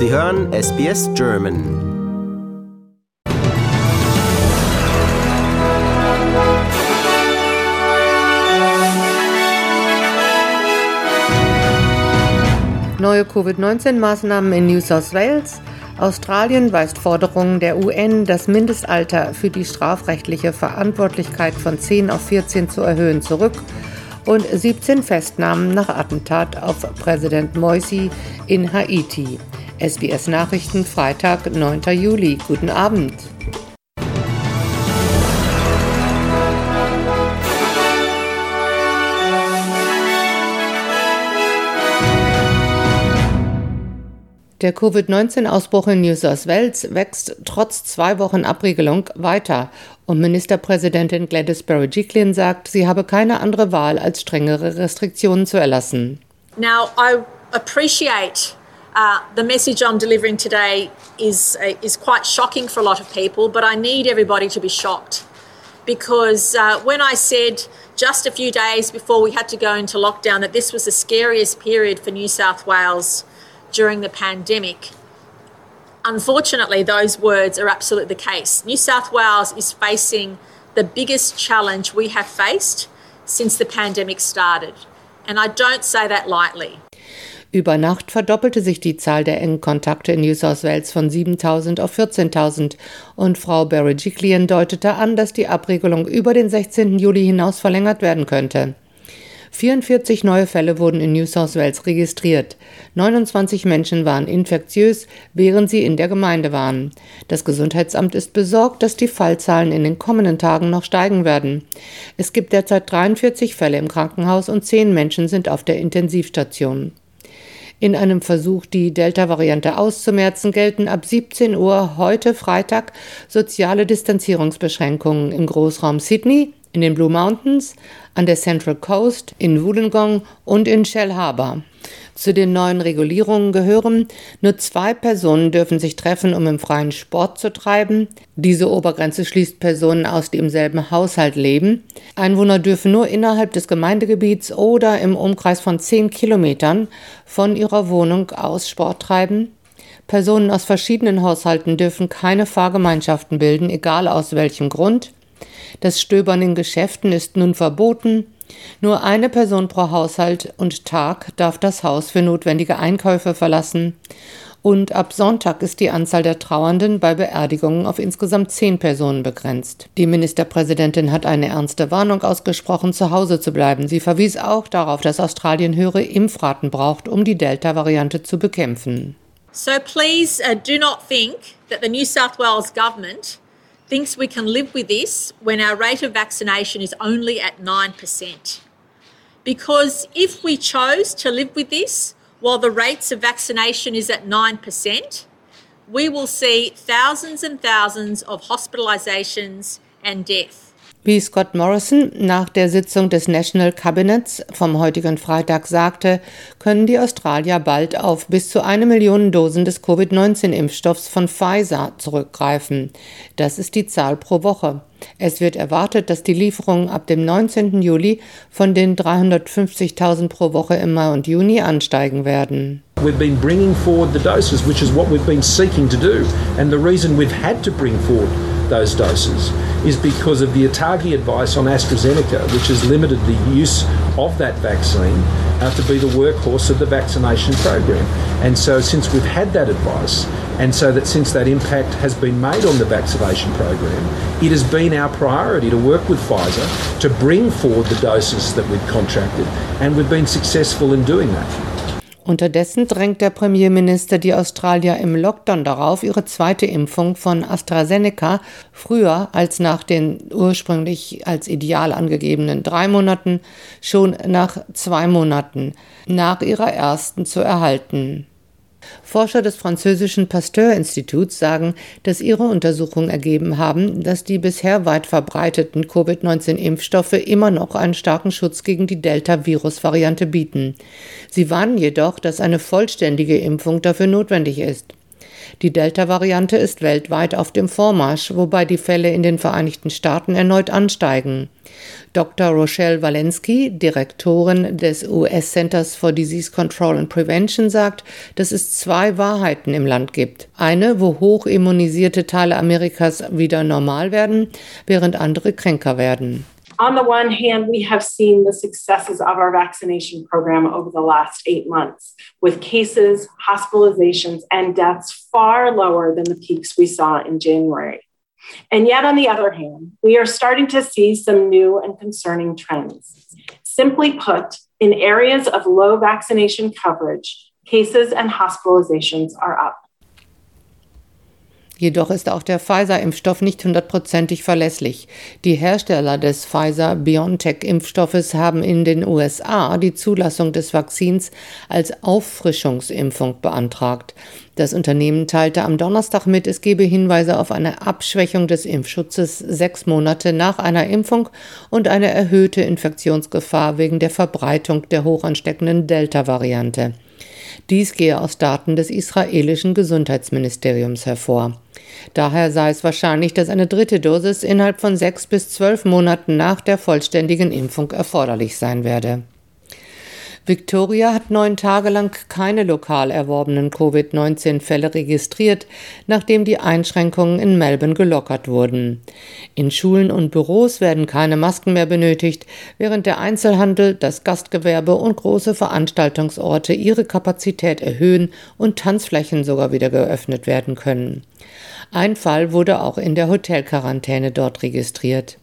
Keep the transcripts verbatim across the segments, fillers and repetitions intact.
Sie hören S B S German. Neue Covid neunzehn Maßnahmen in New South Wales. Australien weist Forderungen der U N, das Mindestalter für die strafrechtliche Verantwortlichkeit von zehn auf vierzehn zu erhöhen, zurück. Und siebzehn Festnahmen nach Attentat auf Präsident Morsi in Haiti. S B S Nachrichten, Freitag, neunten Juli. Guten Abend. Der Covid neunzehn Ausbruch in New South Wales wächst trotz zwei Wochen Abriegelung weiter und Ministerpräsidentin Gladys Berejiklian sagt, sie habe keine andere Wahl, als strengere Restriktionen zu erlassen. Now, I appreciate uh, the message I'm delivering today is uh, is quite shocking for a lot of people, but I need everybody to be shocked because uh, when I said just a few days before we had to go into lockdown that this was the scariest period for New South Wales during the pandemic. Unfortunately, those words are absolutely the case. New South Wales is facing the biggest challenge we have faced since the pandemic started. And I don't say that lightly. Über Nacht verdoppelte sich die Zahl der engen Kontakte in New South Wales von siebentausend auf vierzehntausend und Frau Berejiklian deutete an, dass die Abriegelung über den sechzehnten Juli hinaus verlängert werden könnte. vierundvierzig neue Fälle wurden in New South Wales registriert. neunundzwanzig Menschen waren infektiös, während sie in der Gemeinde waren. Das Gesundheitsamt ist besorgt, dass die Fallzahlen in den kommenden Tagen noch steigen werden. Es gibt derzeit dreiundvierzig Fälle im Krankenhaus und zehn Menschen sind auf der Intensivstation. In einem Versuch, die Delta-Variante auszumerzen, gelten ab siebzehn Uhr heute Freitag soziale Distanzierungsbeschränkungen im Großraum Sydney, in den Blue Mountains, an der Central Coast, in Wollongong und in Shellharbour. Zu den neuen Regulierungen gehören, nur zwei Personen dürfen sich treffen, um im Freien Sport zu treiben. Diese Obergrenze schließt Personen aus, die im selben Haushalt leben. Einwohner dürfen nur innerhalb des Gemeindegebiets oder im Umkreis von zehn Kilometern von ihrer Wohnung aus Sport treiben. Personen aus verschiedenen Haushalten dürfen keine Fahrgemeinschaften bilden, egal aus welchem Grund. Das Stöbern in Geschäften ist nun verboten. Nur eine Person pro Haushalt und Tag darf das Haus für notwendige Einkäufe verlassen. Und ab Sonntag ist die Anzahl der Trauernden bei Beerdigungen auf insgesamt zehn Personen begrenzt. Die Ministerpräsidentin hat eine ernste Warnung ausgesprochen, zu Hause zu bleiben. Sie verwies auch darauf, dass Australien höhere Impfraten braucht, um die Delta-Variante zu bekämpfen. So please uh, do not think that the New South Wales government thinks we can live with this when our rate of vaccination is only at nine percent. Because if we chose to live with this while the rates of vaccination is at nine percent, we will see thousands and thousands of hospitalizations and death. Wie Scott Morrison nach der Sitzung des National Cabinets vom heutigen Freitag sagte, können die Australier bald auf bis zu eine Million Dosen des Covid neunzehn Impfstoffs von Pfizer zurückgreifen. Das ist die Zahl pro Woche. Es wird erwartet, dass die Lieferungen ab dem neunzehnten Juli von den dreihundertfünfzigtausend pro Woche im Mai und Juni ansteigen werden. We've been bringing forward the doses, which is what we've been seeking to do. And the reason we've had to bring forward those doses is because of the ATAGI advice on AstraZeneca, which has limited the use of that vaccine uh, to be the workhorse of the vaccination program. And so since we've had that advice, and so that since that impact has been made on the vaccination program, it has been our priority to work with Pfizer to bring forward the doses that we've contracted, and we've been successful in doing that. Unterdessen drängt der Premierminister die Australier im Lockdown darauf, ihre zweite Impfung von AstraZeneca früher als nach den ursprünglich als ideal angegebenen drei Monaten schon nach zwei Monaten nach ihrer ersten zu erhalten. Forscher des französischen Pasteur-Instituts sagen, dass ihre Untersuchungen ergeben haben, dass die bisher weit verbreiteten Covid neunzehn Impfstoffe immer noch einen starken Schutz gegen die Delta-Virus-Variante bieten. Sie warnen jedoch, dass eine vollständige Impfung dafür notwendig ist. Die Delta-Variante ist weltweit auf dem Vormarsch, wobei die Fälle in den Vereinigten Staaten erneut ansteigen. Doktor Rochelle Walensky, Direktorin des U S Centers for Disease Control and Prevention, sagt, dass es zwei Wahrheiten im Land gibt. Eine, wo hochimmunisierte Teile Amerikas wieder normal werden, während andere kränker werden. On the one hand, we have seen the successes of our vaccination program over the last eight months, with cases, hospitalizations, and deaths far lower than the peaks we saw in January. And yet, on the other hand, we are starting to see some new and concerning trends. Simply put, in areas of low vaccination coverage, cases and hospitalizations are up. Jedoch ist auch der Pfizer-Impfstoff nicht hundertprozentig verlässlich. Die Hersteller des Pfizer-BioNTech-Impfstoffes haben in den U S A die Zulassung des Vakzins als Auffrischungsimpfung beantragt. Das Unternehmen teilte am Donnerstag mit, es gebe Hinweise auf eine Abschwächung des Impfschutzes sechs Monate nach einer Impfung und eine erhöhte Infektionsgefahr wegen der Verbreitung der hochansteckenden Delta-Variante. Dies gehe aus Daten des israelischen Gesundheitsministeriums hervor. Daher sei es wahrscheinlich, dass eine dritte Dosis innerhalb von sechs bis zwölf Monaten nach der vollständigen Impfung erforderlich sein werde. Victoria hat neun Tage lang keine lokal erworbenen Covid neunzehn Fälle registriert, nachdem die Einschränkungen in Melbourne gelockert wurden. In Schulen und Büros werden keine Masken mehr benötigt, während der Einzelhandel, das Gastgewerbe und große Veranstaltungsorte ihre Kapazität erhöhen und Tanzflächen sogar wieder geöffnet werden können. Ein Fall wurde auch in der Hotelquarantäne dort registriert.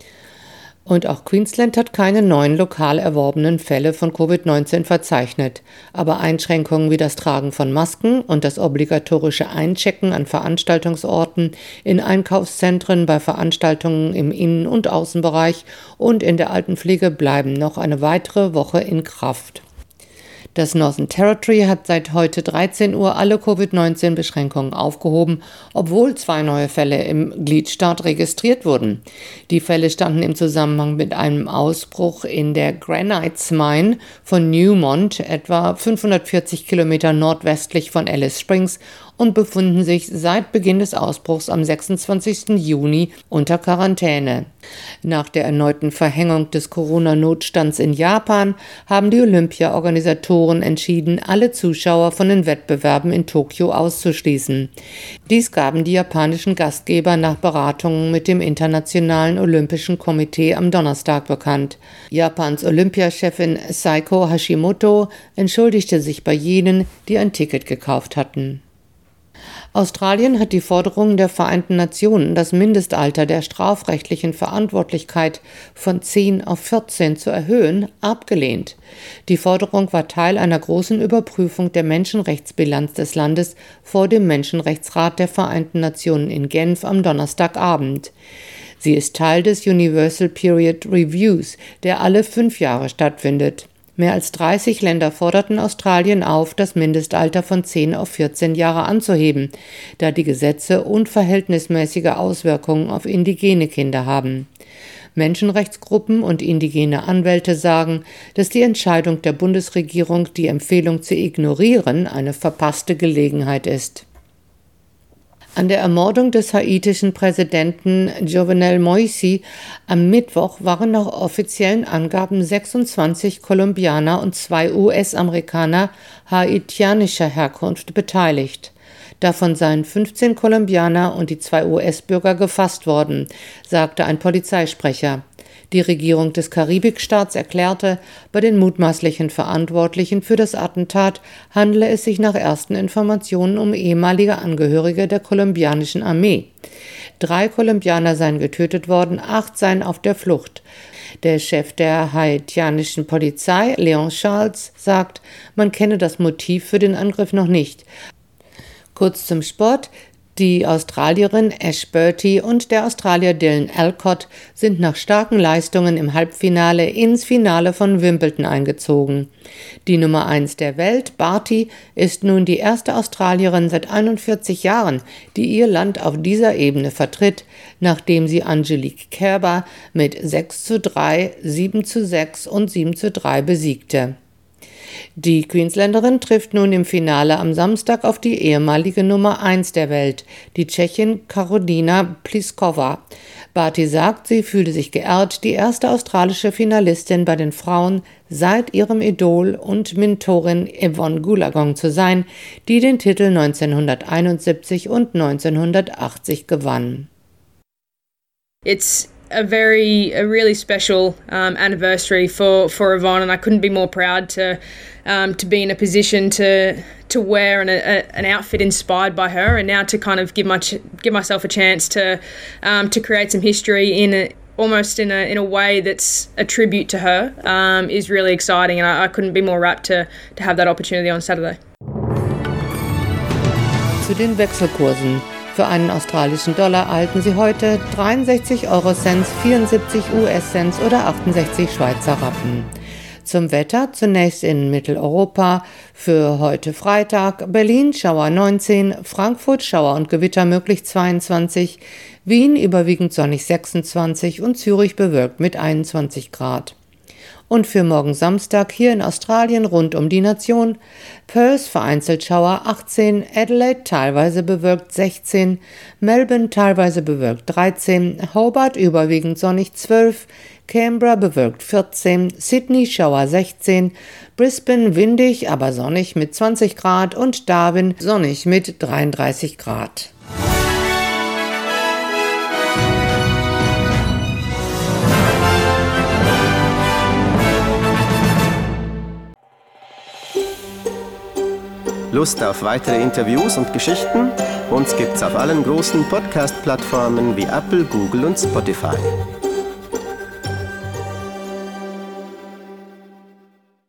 Und auch Queensland hat keine neuen lokal erworbenen Fälle von Covid neunzehn verzeichnet. Aber Einschränkungen wie das Tragen von Masken und das obligatorische Einchecken an Veranstaltungsorten, in Einkaufszentren, bei Veranstaltungen im Innen- und Außenbereich und in der Altenpflege bleiben noch eine weitere Woche in Kraft. Das Northern Territory hat seit heute dreizehn Uhr alle Covid neunzehn Beschränkungen aufgehoben, obwohl zwei neue Fälle im Gliedstaat registriert wurden. Die Fälle standen im Zusammenhang mit einem Ausbruch in der Granites Mine von Newmont, etwa fünfhundertvierzig Kilometer nordwestlich von Alice Springs, und befinden sich seit Beginn des Ausbruchs am sechsundzwanzigsten Juni unter Quarantäne. Nach der erneuten Verhängung des Corona-Notstands in Japan haben die Olympia-Organisatoren entschieden, alle Zuschauer von den Wettbewerben in Tokio auszuschließen. Dies gaben die japanischen Gastgeber nach Beratungen mit dem Internationalen Olympischen Komitee am Donnerstag bekannt. Japans Olympiachefin Saiko Hashimoto entschuldigte sich bei jenen, die ein Ticket gekauft hatten. Australien hat die Forderungen der Vereinten Nationen, das Mindestalter der strafrechtlichen Verantwortlichkeit von zehn auf vierzehn zu erhöhen, abgelehnt. Die Forderung war Teil einer großen Überprüfung der Menschenrechtsbilanz des Landes vor dem Menschenrechtsrat der Vereinten Nationen in Genf am Donnerstagabend. Sie ist Teil des Universal Period Reviews, der alle fünf Jahre stattfindet. Mehr als dreißig Länder forderten Australien auf, das Mindestalter von zehn auf vierzehn Jahre anzuheben, da die Gesetze unverhältnismäßige Auswirkungen auf indigene Kinder haben. Menschenrechtsgruppen und indigene Anwälte sagen, dass die Entscheidung der Bundesregierung, die Empfehlung zu ignorieren, eine verpasste Gelegenheit ist. An der Ermordung des haitischen Präsidenten Jovenel Moïse am Mittwoch waren nach offiziellen Angaben sechsundzwanzig Kolumbianer und zwei U S-Amerikaner haitianischer Herkunft beteiligt. Davon seien fünfzehn Kolumbianer und die zwei U S-Bürger gefasst worden, sagte ein Polizeisprecher. Die Regierung des Karibikstaats erklärte, bei den mutmaßlichen Verantwortlichen für das Attentat handele es sich nach ersten Informationen um ehemalige Angehörige der kolumbianischen Armee. Drei Kolumbianer seien getötet worden, acht seien auf der Flucht. Der Chef der haitianischen Polizei, Leon Charles, sagt, man kenne das Motiv für den Angriff noch nicht. Kurz zum Sport. Die Australierin Ash Bertie und der Australier Dylan Alcott sind nach starken Leistungen im Halbfinale ins Finale von Wimbledon eingezogen. Die Nummer eins der Welt, Barty, ist nun die erste Australierin seit einundvierzig Jahren, die ihr Land auf dieser Ebene vertritt, nachdem sie Angelique Kerber mit sechs zu drei, sieben zu sechs und sieben zu drei besiegte. Die Queensländerin trifft nun im Finale am Samstag auf die ehemalige Nummer eins der Welt, die Tschechin Karolína Pliskova. Barty sagt, sie fühle sich geehrt, die erste australische Finalistin bei den Frauen seit ihrem Idol und Mentorin Yvonne Goolagong zu sein, die den Titel neunzehnhunderteinundsiebzig und neunzehnhundertachtzig gewann. It's a very, a really special um, anniversary for, for Yvonne, and I couldn't be more proud to um, to be in a position to to wear an, a, an outfit inspired by her, and now to kind of give my give myself a chance to um, to create some history in a, almost in a in a way that's a tribute to her um, is really exciting, and I, I couldn't be more rapt to to have that opportunity on Saturday. Zu den Wechselkursen. Für einen australischen Dollar erhalten Sie heute dreiundsechzig Euro-Cents, vierundsiebzig U S-Cents oder achtundsechzig Schweizer Rappen. Zum Wetter zunächst in Mitteleuropa. Für heute Freitag: Berlin Schauer neunzehn, Frankfurt Schauer und Gewitter möglich zweiundzwanzig, Wien überwiegend sonnig sechsundzwanzig und Zürich bewölkt mit einundzwanzig Grad. Und für morgen Samstag hier in Australien rund um die Nation: Perth vereinzelt Schauer achtzehn, Adelaide teilweise bewölkt sechzehn, Melbourne teilweise bewölkt dreizehn, Hobart überwiegend sonnig zwölf, Canberra bewölkt vierzehn, Sydney Schauer sechzehn, Brisbane windig, aber sonnig mit zwanzig Grad und Darwin sonnig mit dreiunddreißig Grad. Lust auf weitere Interviews und Geschichten? Uns gibt's auf allen großen Podcast-Plattformen wie Apple, Google und Spotify.